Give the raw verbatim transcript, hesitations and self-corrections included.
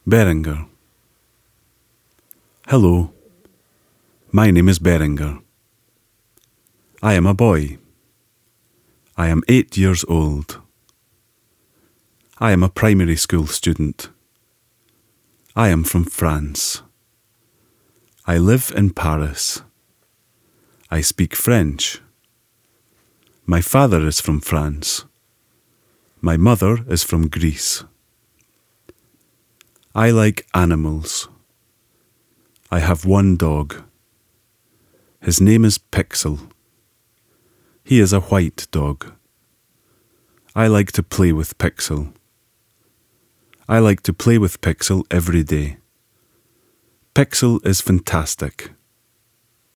Berenger. Hello, my name is Berenger. I am a boy. I am eight years old. I am a primary school student. I am from France. I live in Paris. I speak French. My father is from France. My mother is from Greece. I like animals. I have one dog. His name is Pixel. He is a white dog. I like to play with Pixel. I like to play with Pixel every day. Pixel is fantastic.